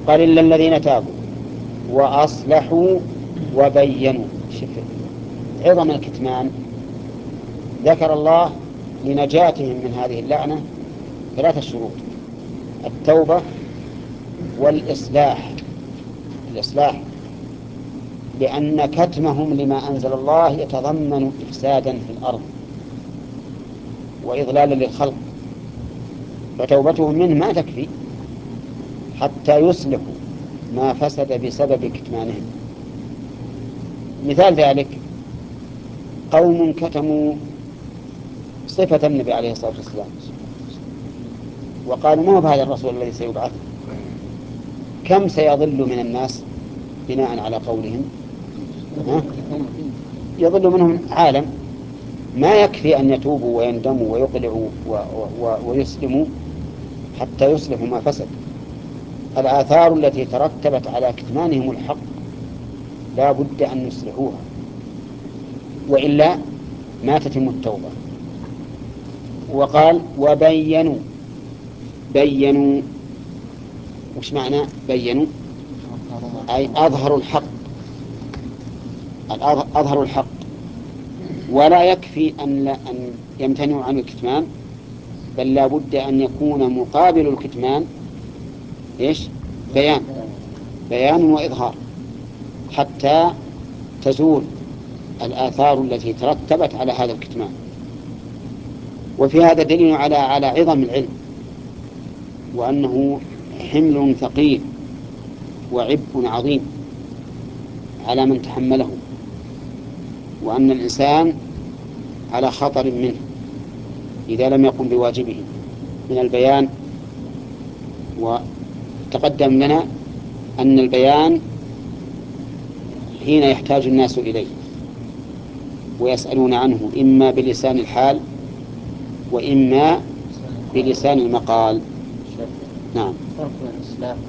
قال إلا الذين تابوا وأصلحوا وبينوا. شوف عظم الكتمان. ذكر الله لنجاتهم من هذه اللعنة 3 شروط: التوبة والإصلاح. الإصلاح لأن كتمهم لما أنزل الله يتضمن إفسادا في الأرض وإضلالا للخلق، فتوبتهم منه ما تكفي حتى يصلحوا ما فسد بسبب كتمانهم. مثال ذلك قوم كتموا صفة النبي عليه الصلاة والسلام وقالوا ما هو هذا الرسول الذي سيبعث، كم سيضل من الناس بناء على قولهم؟ يضل منهم عالم. ما يكفي أن يتوبوا ويندموا ويقلعوا ويسلموا حتى يصلحوا ما فسد. الآثار التي ترتبت على كتمانهم الحق لا بد أن يصلحوها، وإلا ما تتم التوبة. وقال وبينوا. بينوا وش معنى بينوا؟ أي أظهروا الحق. أظهروا الحق. ولا يكفي أن يمتنعوا عن الكتمان، بل لا بد أن يكون مقابل الكتمان إيش؟ بيان وإظهار حتى تزول الآثار التي ترتبت على هذا الكتمان. وفي هذا دليل على عظم العلم، وأنه حمل ثقيل وعبء عظيم على من تحمله، وأن الإنسان على خطر منه إذا لم يقم بواجبه من البيان. وتقدم لنا أن البيان حين يحتاج الناس إليه ويسألون عنه إما بلسان الحال وإما بلسان المقال. نعم.